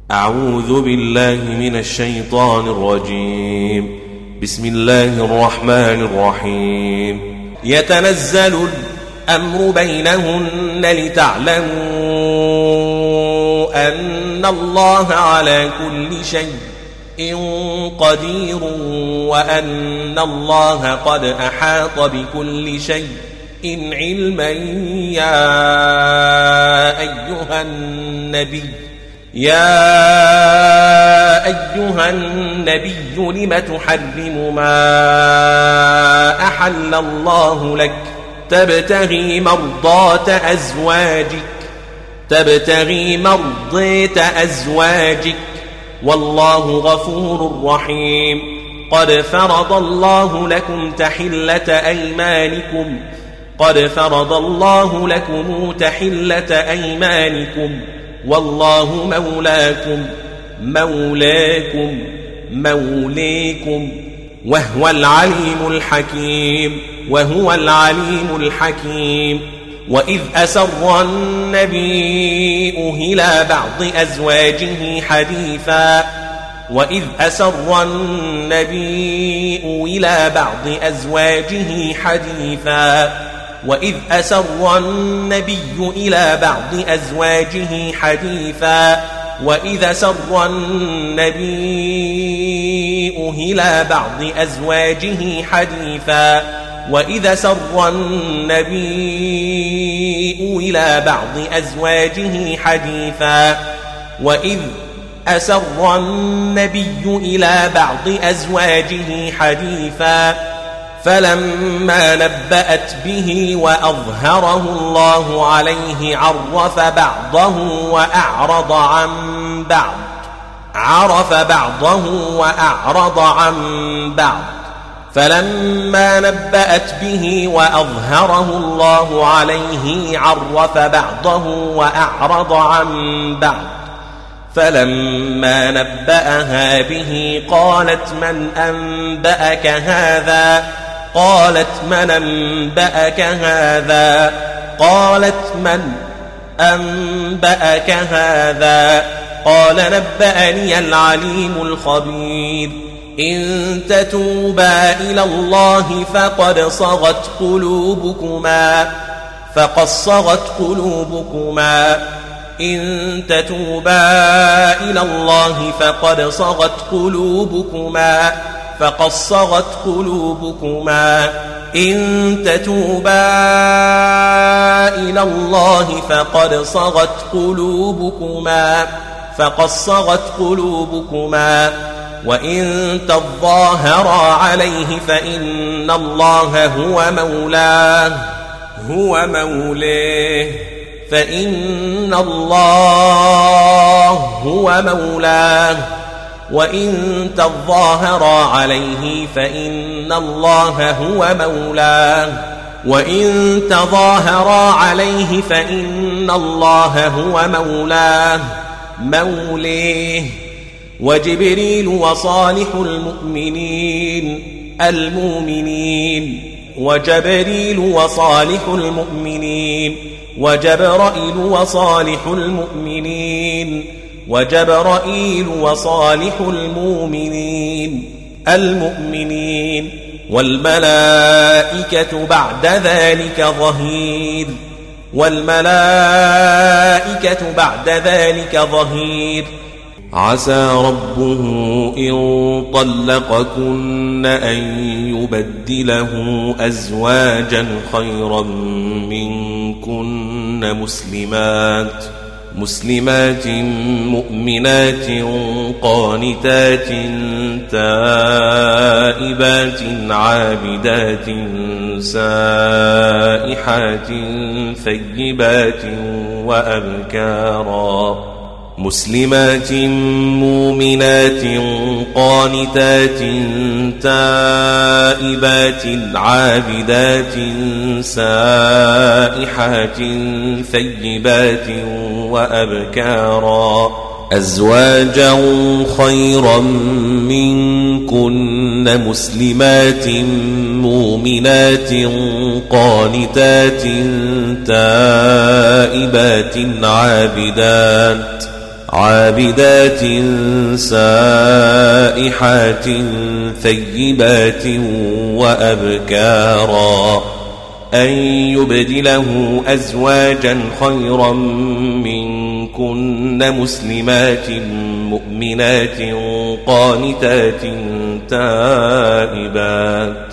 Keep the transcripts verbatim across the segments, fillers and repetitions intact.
أعوذ بالله من الشيطان الرجيم. بسم الله الرحمن الرحيم. يتنزل الأمر بينهن لتعلموا أن الله على كل شيء قدير وأن الله قد أحاط بكل شيء إن علما. يا أيها النبي يا أيها النبي لم تحرم ما أحل الله لك تبتغي مرضات أزواجك تبتغي مرضات أزواجك والله غفور رحيم. قد فرض الله لكم تحلة أيمانكم قد فرض الله لكم تحلة أيمانكم والله مولاكم مولاكم موليكم وهو العليم الحكيم وهو العليم الحكيم. وإذ أسر النبي إلى بعض أزواجه حديثا وإذ أسر النبي إلى بعض أزواجه حديثا وإذ أسر النبي إلى بعض أزواجه حديثا وإذا سر النبي إلى بعض أزواجه حديثا وإذا سر النبي إلى بعض أزواجه حديثا وإذ أسر النبي إلى بعض أزواجه حديثا فلما نبأت به وأظهره الله عليه عرف بعضه وأعرض عن بعض عرف بعضه وأعرض عن بعض فلما نبأت به وأظهره الله عليه عرف بعضه وأعرض عن بعض فلما نبأها به قالت من أنبأك هذا قالت من أنبأك هذا قالت من أنبأك هذا قال نبأني العليم الخبير. إن تتوبا إلى الله فقد صغت قلوبكما فقد صغت قلوبكما إن تتوبا إلى الله فقد صغت قلوبكما فقد صغت قلوبكما إن تتوبا إلى الله فقد صغت قلوبكما فقد صغت قلوبكما وإن تظاهرا عليه فإن الله هو مولاه هو مولاه فإن الله هو مولاه وإن تظاهرا عليه فإن الله هو مولاه وإن تظاهرا عليه فإن الله هو مولاه موليه وجبريل وصالح المؤمنين المؤمنين وجبريل وصالح المؤمنين وجبرائيل وصالح المؤمنين وجبرائيل وصالح المؤمنين المؤمنين والملائكة بعد ذلك ظهير والملائكة بعد ذلك ظهير. عسى ربه إن طلقكن أن يبدله أزواجا خيرا منكن مسلمات مسلمات مؤمنات قانتات تائبات عابدات سائحات ثيبات وأبكارا مسلمات مؤمنات قانتات تائبات عابدات سائحات ثيبات وأبكارا أزواجا خيرا منكن مسلمات مؤمنات قانتات تائبات عابدات عابدات سائحات ثيبات وأبكارا أن يبدله أزواجا خيرا منكن مسلمات مؤمنات قانتات تائبات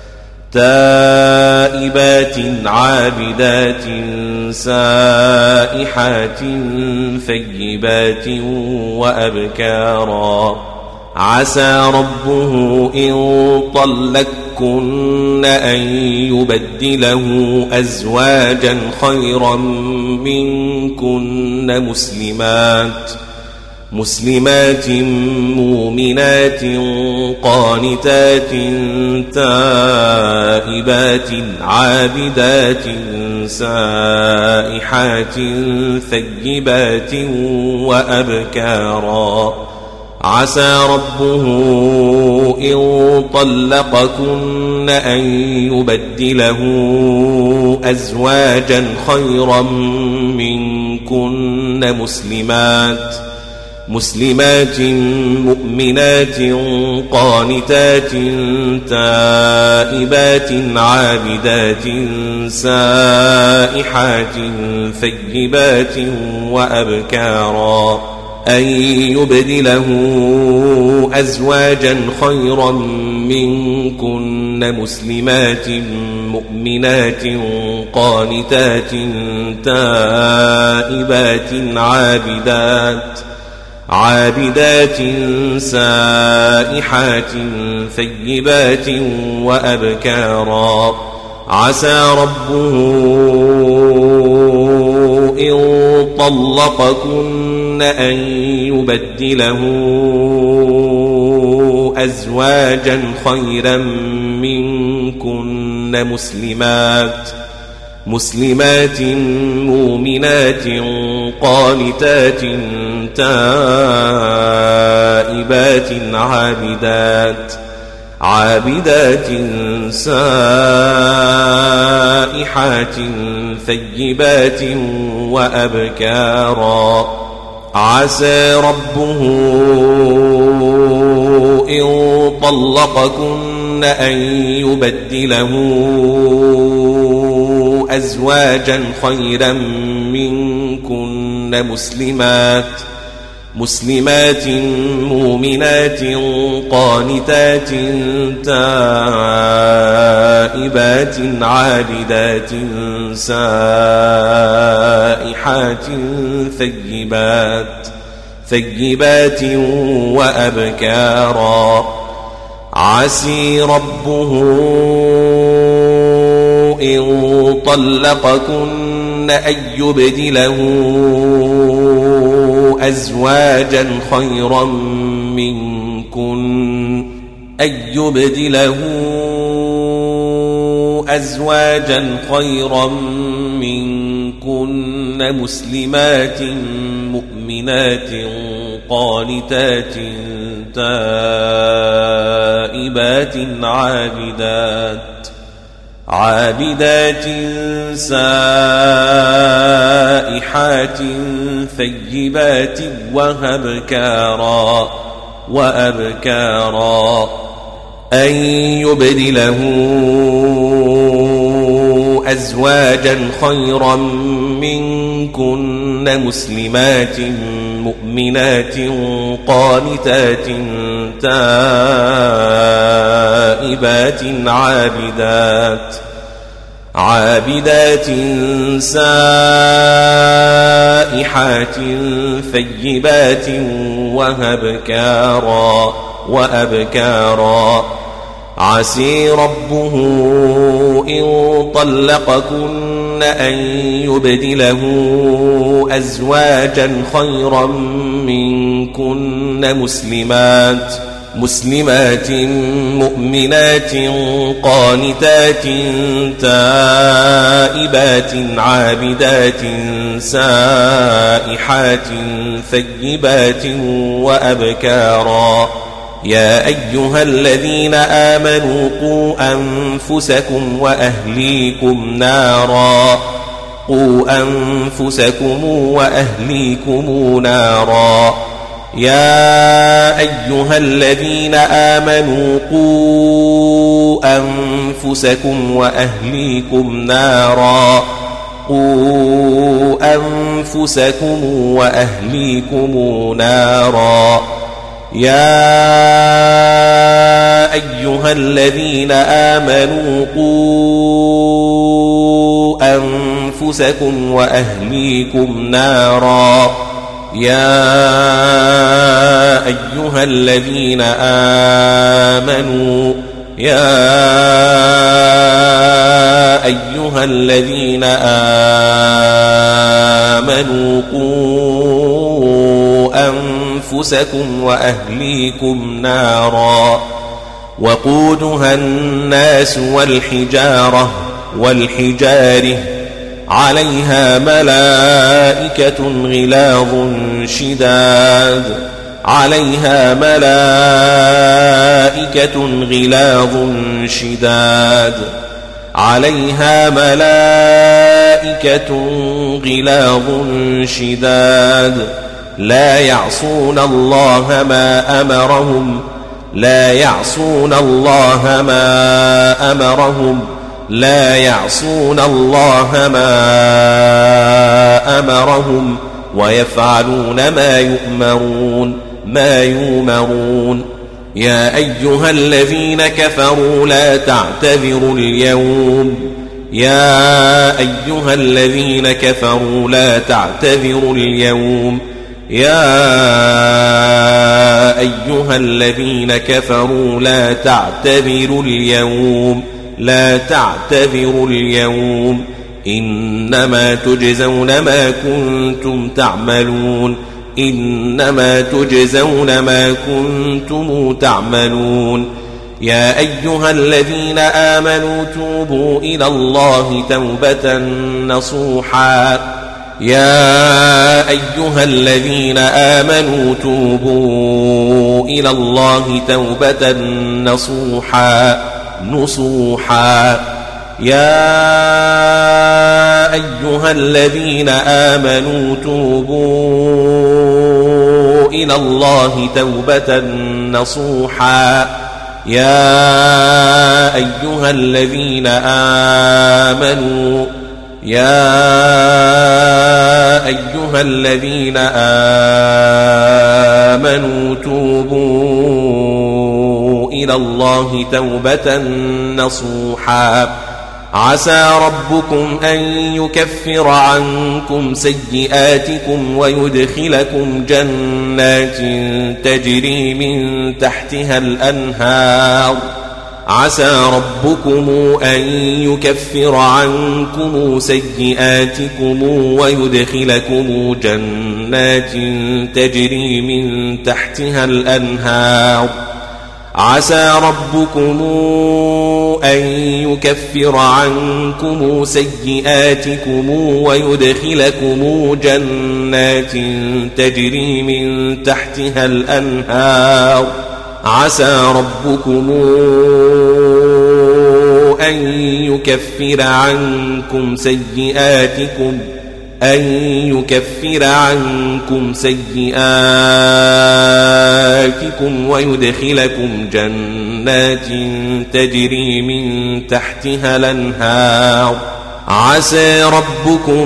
تائبات عابدات سائحات ثيبات وأبكارا عسى ربه إن طلقكن أن يبدله أزواجا خيرا منكن مسلمات مسلمات مؤمنات قانتات تائبات عابدات سائحات ثيبات وأبكارا عسى ربه إن طلقكن أن يبدله أزواجا خيرا منكن مسلمات مسلمات مؤمنات قانتات تائبات عابدات سائحات ثيبات وأبكارا أن يبدله أزواجا خيرا منكن مسلمات مؤمنات قانتات تائبات عابدات عابدات سائحات ثيبات وأبكارا عسى ربه إن طلقكن أن يبدله أزواجا خيرا منكن مسلمات مسلمات مؤمنات قانتات تائبات عابدات عابدات سائحات ثيبات وأبكارا عسى ربه إن طلقكن أن يبدله أزواجا خيرا منكن مسلمات مسلمات مؤمنات قانتات تائبات عابدات سائحات ثيبات ثيبات وأبكارا عسى ربه إن طلقكن أن يبدله أزواجا خيرا منكن أن يبدله أزواجا خيرا منكن مسلمات مؤمنات قانتات تائبات عابدات عابدات سائحات ثيبات وأبكارا وأبكارا أن يبدله أزواجا خيرا منكن مسلمات مؤمنات قانتات تائبات عابدات عابدات سائحات ثيبات وأبكارا وأبكارا عسى ربه إن طلقكن أن يبدله أزواجا خيرا منكن مسلمات مسلمات مؤمنات قانتات تائبات عابدات سائحات ثيبات وأبكارا يا أيها الذين آمنوا قوا أنفسكم وأهليكم نارا قوا أنفسكم وأهليكم نارا يا أيها الذين آمنوا قوا أنفسكم وأهليكم نارا قوا أنفسكم وأهليكم نارا يا أيها الذين آمنوا قوا أنفسكم وأهليكم نارا يا أيها الذين آمنوا يا أيها الذين آمنوا قوا أنفسكم وأهليكم نارا وقودها الناس والحجارة والحجاره عليها ملائكة غلاظ شداد عليها ملائكة غلاظ شداد عليها ملائكة غلاظ شداد لا يعصون الله ما أمرهم لا يعصون الله ما أمرهم لا يعصون الله ما أمرهم ويفعلون ما يؤمرون ما يؤمرون يا أيها الذين كفروا لا تعتذروا اليوم يا أيها الذين كفروا لا تعتذروا اليوم يا أيها الذين كفروا لا تعتذروا اليوم لا تعتذروا اليوم إنما تجزون ما كنتم تعملون إنما تجزون ما كنتم تعملون يا أيها الذين آمنوا توبوا إلى الله توبة نصوحا يا أيها الذين آمنوا توبوا إلى الله توبة نصوحا نصوحا يا أيها الذين آمنوا توبوا إلى الله توبة نصوحا يا أيها الذين آمنوا يا أيها الذين آمنوا توبوا إلى الله توبة نصوحا عسى ربكم أن يكفر عنكم سيئاتكم ويدخلكم جنات تجري من تحتها الأنهار عسى ربكم أن يكفر عنكم سيئاتكم ويدخلكم جنات تجري من تحتها الأنهار عسى ربكم أن يكفر عنكم سيئاتكم ويدخلكم جنات تجري من تحتها الأنهار عسى ربكم أن يكفر عنكم سيئاتكم أن يكفر عنكم سيئاتكم ويدخلكم جنات تجري من تحتها الأنهار عسى ربكم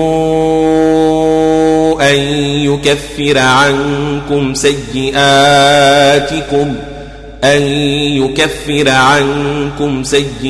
أن يكفر عنكم سيئاتكم أن يكفر عنكم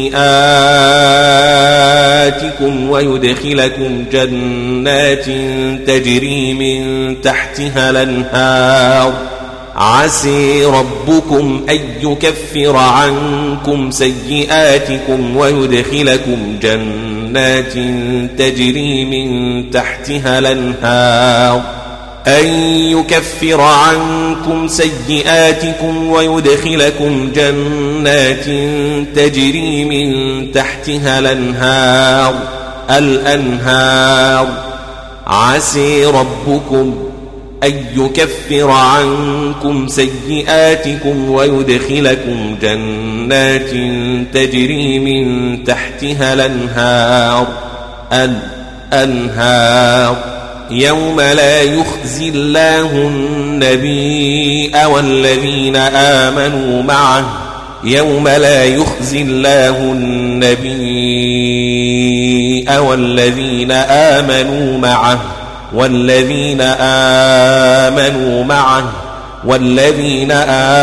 سيئاتكم ويدخلكم جنات تجري من تحتها الأنهار عسى ربكم أن يكفر عنكم سيئاتكم ويدخلكم جنات تجري من تحتها الأنهار أن يكفر عنكم سيئاتكم ويدخلكم جنات تجري من تحتها الأنهار الأنهار عسى ربكم أن يكفر عنكم سيئاتكم ويدخلكم جنات تجري من تحتها الأنهار أنهار يوم لا يخزي الله النبي والذين آمنوا معه يوم لا يخزي الله النبي والذين آمنوا معه والذين آمنوا معه والذين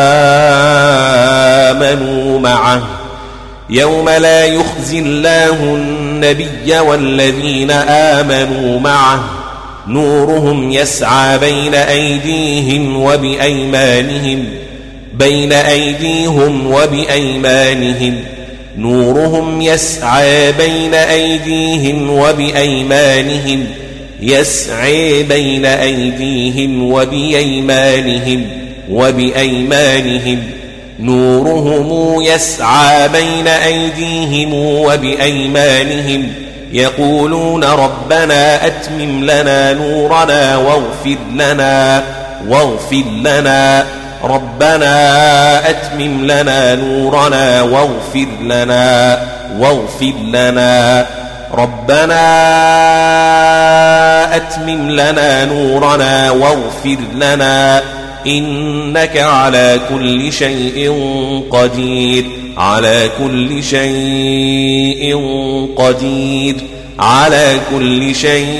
آمنوا معه يوم لا يخزي الله النبي والذين آمنوا معه نورهم يسعى بين أيديهم وبأيمانهم بين أيديهم وبأيمانهم نورهم يسعى بين أيديهم وبأيمانهم يسعى بين أيديهم وبأيمانهم وبأيمانهم نورهم يسعى بين أيديهم وبأيمانهم يقولون ربنا أتمم لنا نورنا واغفر لنا واغفر لنا ربنا أتمم لنا نورنا واغفر لنا واغفر لنا ربنا أتمم لنا نورنا واغفر لنا إنك على كل شيء قدير على كل شيء قدير على كل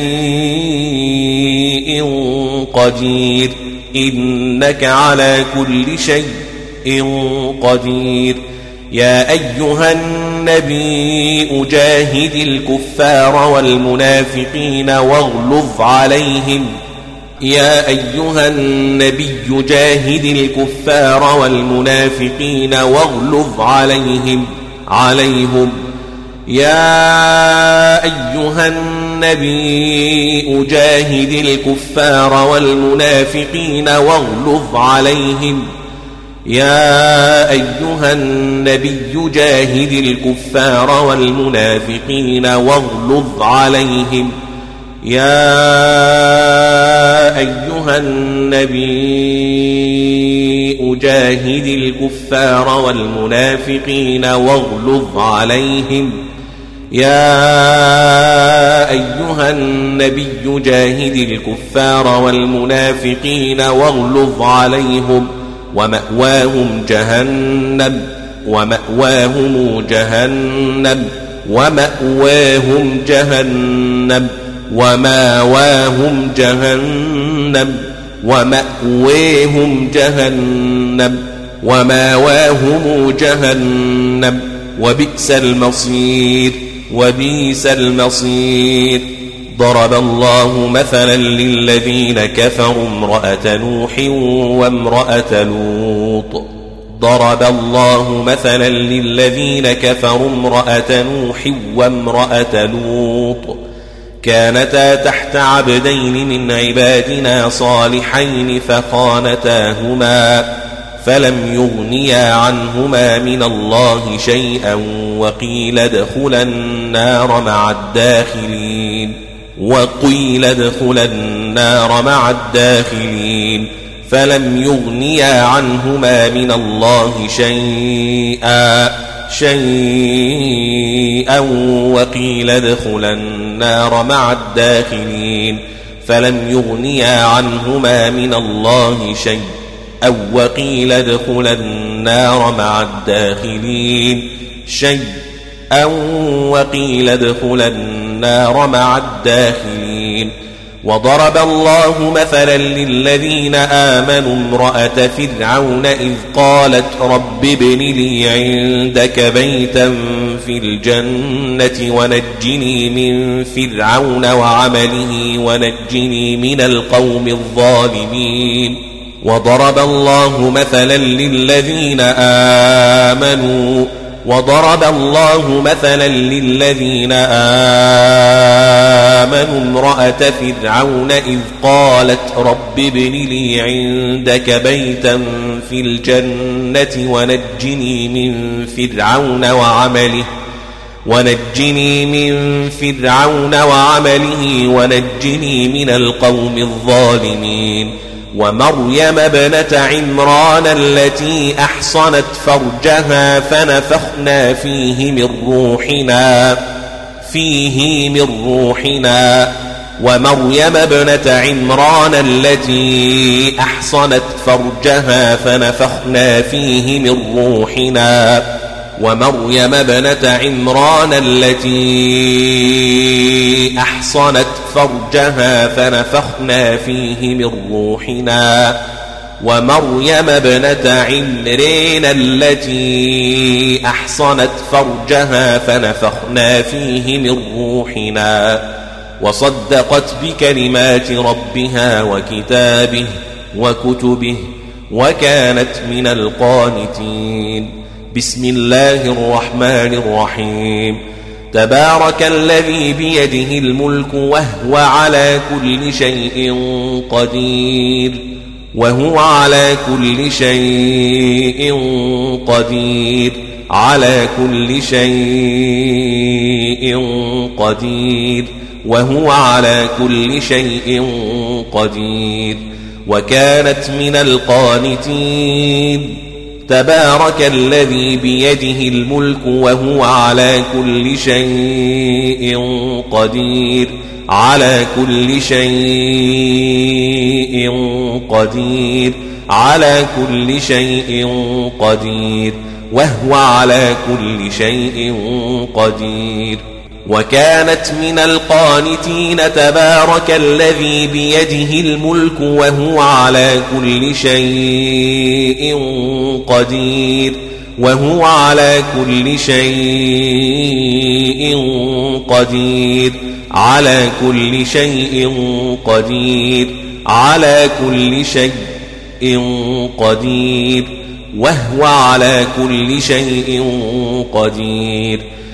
شيء قدير إنك على كل شيء قدير يا أيها النبي جاهد الكفار والمنافقين واغلظ عليهم يا أيها النبي جاهد الكفار والمنافقين واغلظ عليهم عليهم يا أيها النبي جاهد الكفار والمنافقين واغلظ عليهم يا أيها النبي جاهد الكفار والمنافقين واغلظ عليهم يا أيها النبي جاهد الكفار والمنافقين واغلظ عليهم يا أيها النبي جاهد الكفار والمنافقين واغلظ عليهم ومأواهم جهنم ومأواهم جهنم ومأواهم جهنم ومأواهم جهنم ومأواهم جهنم ومأواهم جهنم وبئس المصير وبئس المصير ضرب الله مثلا للذين كفروا امرأة نوح وامرأة لوط ضرب الله مثلا للذين كفروا امرأة نوح وامرأة لوط كانتا تحت عبدين من عبادنا صالحين فخانتاهما فلم يغنيا عنهما من الله شيئا وقيل ادخلا النار مع الداخلين وقيل ادخلا النار مع الداخلين فلم يغنيا عنهما من الله شيئا شيئا وقيل ادخلا النار مع الداخلين فلم يغنيا عنهما من الله شيئا أو وقيل ادخلا النار مع الداخلين شيء أو وقيل ادخلا النار مع الداخلين وضرب الله مثلا للذين آمنوا امرأة فرعون إذ قالت رب ابن لي عندك بيتا في الجنة ونجني من فرعون وعمله ونجني من القوم الظالمين وضرب الله مثلا للذين آمنوا وضرب الله مثلا للذين آمنوا امرأة فرعون إذ قالت رب ابن لي عندك بيتا في الجنة ونجني من فرعون وعمله ونجني من فرعون وعمله ونجني من القوم الظالمين ومريم ابنة عمران التي أحصنت فرجها فنفخنا فيه من روحنا فيه من روحنا ومريم ابنة عمران التي أحصنت فرجها فنفخنا فيه من روحنا ومريم ابنة عمران التي أحصنت فرجها فنفخنا فيه من روحنا ومريم ابنة عمران التي أحصنت فرجها فنفخنا فيه من روحنا وصدقت بكلمات ربها وكتابه وكتبه وكانت من القانتين. بسم الله الرحمن الرحيم. تبارك الذي بيده الملك وهو على كل شيء قدير وهو على كل شيء قدير على كل شيء قدير وهو على كل شيء قدير وكانت من القانتين. تبارك الذي بيده الملك وهو على كل شيء قدير على كل شيء قدير على كل شيء قدير وهو على كل شيء قدير وكانت من القانتين. تبارك الذي بيده الملك وهو على كل شيء قدير وهو على كل شيء قدير على كل شيء قدير على كل شيء قدير وهو على كل شيء قدير